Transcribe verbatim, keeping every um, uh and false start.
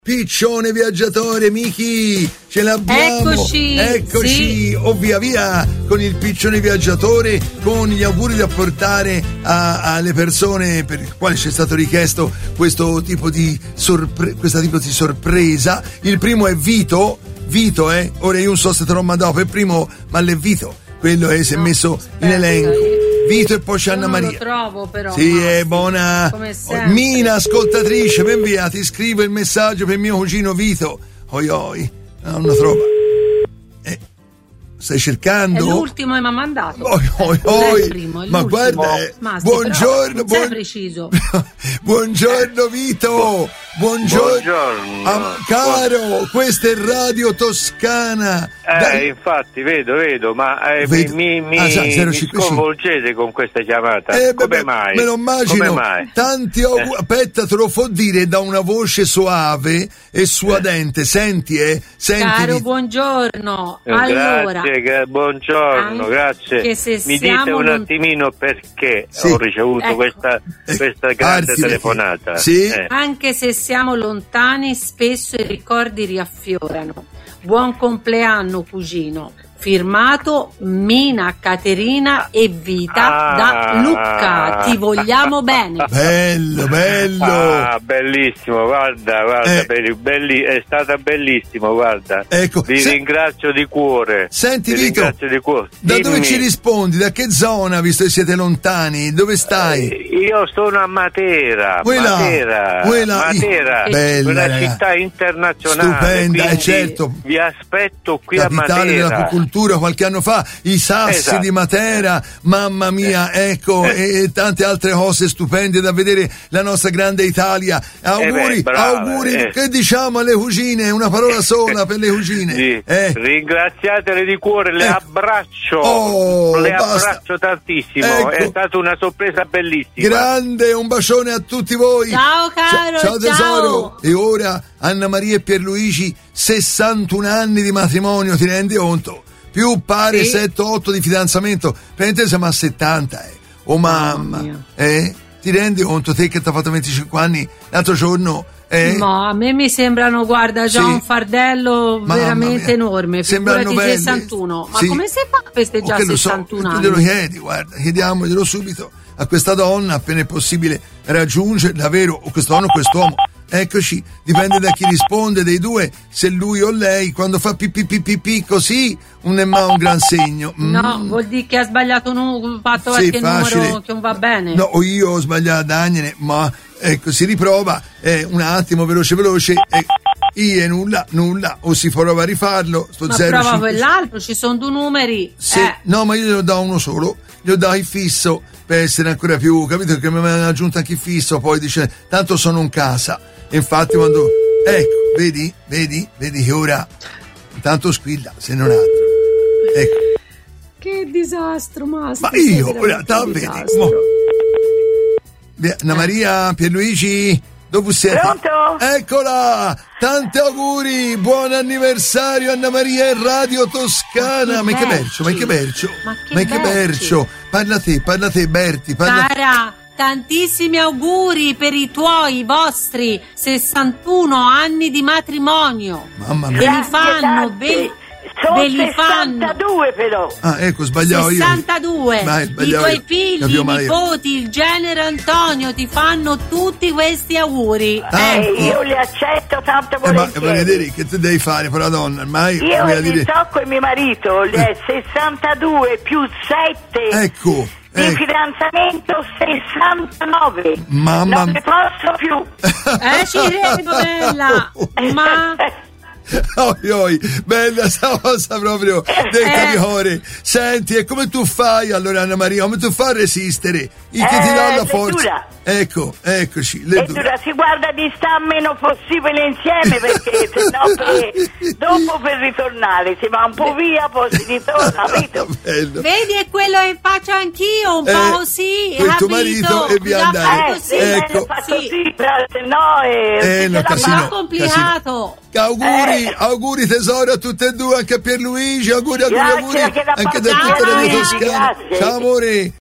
Piccione viaggiatore, Miki, ce l'abbiamo. Eccoci, eccoci. sì. O via via con il piccione viaggiatore, con gli auguri da portare a, alle persone per il quale c'è stato richiesto questo tipo di sorpre- questa tipo di sorpresa. Il primo è Vito, Vito, eh. Ora io non so se te l'ho mandato per primo, ma l'è Vito. Quello è si è no, messo aspetta, in elenco. Vito e poi c'è Anna Maria. Lo trovo però. Sì, è buona. Mina, ascoltatrice, ben via, ti scrivo il messaggio per mio cugino Vito. Oi oi, non lo trova. Eh, stai cercando? È l'ultimo che mi ha mandato. Oi oi oi. Primo, ma guarda, eh, Masti, buongiorno, buon... buon... preciso. Buongiorno Vito. Buongiorno, Buongiorno. Ah, caro, questa è Radio Toscana. Eh, Dai. Infatti, vedo, vedo, ma eh, Vedo. mi, mi, Ah, sa, mi sconvolgete con questa chiamata. Eh, Come beh, mai? Me lo immagino. Come mai? Tanti auguri. Eh. Aspetta, te lo può dire da una voce soave e suadente. Eh. Senti, eh. Senti. Caro, buongiorno. Eh, allora, grazie, gra- buongiorno, grazie. Mi dite un lont- attimino perché sì. ho ricevuto ecco. questa, questa grande Arti, telefonata. Sì. Eh. Anche se siamo lontani, spesso i ricordi riaffiorano. Buon compleanno, cugino. Firmato Mina, Caterina e Vita ah, da Lucca. Ti vogliamo bene. Bello, bello. Ah, bellissimo, guarda, guarda, eh. belli, belli, è stata bellissimo, guarda. Ecco, vi se... ringrazio di cuore. Senti, vi Vito, ringrazio di cuore. da Dimmi. dove ci rispondi? Da che zona, visto che siete lontani? Dove stai? Eh, io sono a Matera. Quella, Matera, quella, Matera, bella, una ragazzi. città internazionale. Stupenda, eh, certo. Vi aspetto qui Capitale a Matera. dell'apicoltura qualche anno fa, i sassi esatto. di Matera, mamma mia, ecco, eh. e tante altre cose stupende da vedere la nostra grande Italia. Auguri, eh beh, brava, auguri, eh. che diciamo alle cugine, una parola sola per le cugine. Sì. Eh. Ringraziatele di cuore, le eh. abbraccio, oh, le basta. abbraccio tantissimo, ecco. È stata una sorpresa bellissima. Grande, un bacione a tutti voi. Ciao caro, ciao, ciao tesoro. ciao. E ora Anna Maria e Pierluigi, sessantuno anni di matrimonio, ti rendi conto? Più pare sì. sette otto di fidanzamento, praticamente siamo a settanta, eh. Oh mamma, oh, eh? Ti rendi conto te che ti ha fatto venticinque anni l'altro giorno? Eh? No, a me mi sembrano, guarda, già sì. un fardello mamma veramente mia. enorme. Figurati sessantuno. Ma sì. come si fa a festeggiare okay, sessantuno so. anni? Tu glielo chiedi, guarda, chiediamoglielo subito a questa donna appena è possibile raggiungerla, vero? O quest'uomo o quest'uomo. Eccoci, dipende da chi risponde dei due, se lui o lei. Quando fa pipì pipì pipì così non è mai un gran segno. Mm. No, vuol dire che ha sbagliato un fatto sì, qualche facile. numero che non va bene. No, o io ho sbagliato Dagnene, ma ecco, si riprova eh, un attimo, veloce veloce e io nulla, nulla, o si prova a rifarlo. Sto ma zero, prova cinque, quell'altro, ci sono due numeri. Sì, eh. no, ma io glielo do uno solo, gli ho dato il fisso per essere ancora più, capito? Che mi avevano aggiunto anche il fisso, poi dice, tanto sono in casa. Infatti quando ecco, vedi, vedi, vedi che ora intanto squilla, se non altro. Ecco. Che disastro, Mastro. Ma io ora te vedi. Anna Maria, Pierluigi, dove siete? Pronto? Eccola! Tanti auguri, buon anniversario Anna Maria e Radio Toscana. Ma che bercio, ma che bercio, ma che bercio. Parla te, parla te, Berti, parla. Cara, tantissimi auguri per i tuoi, i vostri sessantuno anni di matrimonio. Mamma mia. Ve li fanno, ve, ve li fanno. sessantadue però. Ah, ecco, sbagliavo io. sessantadue. Vai, I tuoi io. figli, i nipoti, il genero Antonio ti fanno tutti questi auguri. Ah, eh, ecco. Io li accetto tanto eh, ma, volentieri. ma vedere che tu devi fare per la donna, ormai. Io li dire... so con mio marito, gli è sessantadue più sette. Ecco. Di eh. fidanzamento sessantanove. Mamma non ne posso più. Eh, ci credo, bella. Ma oi oi, bella sta cosa proprio detta di cuore. Senti, e come tu fai allora Anna Maria, come tu fai a resistere? Il che eh, ti dà la le forza dura. Ecco, eccoci le dura. dura si guarda di stare meno possibile insieme, perché sennò per, dopo per ritornare si va un po' via, poi si ritorna, capito? Vedi, è quello che faccio anch'io, un eh, po' così, quel tuo capito? marito e via andare. Eh, sì, ecco. fa così, se no è, eh, no, casino, è complicato. Casino. Auguri, eh. auguri tesoro a tutte e due, anche a Pierluigi, auguri, auguri, grazie, auguri, anche da, anche da ciao, tutta la Luigi, Toscana. Ciao amore.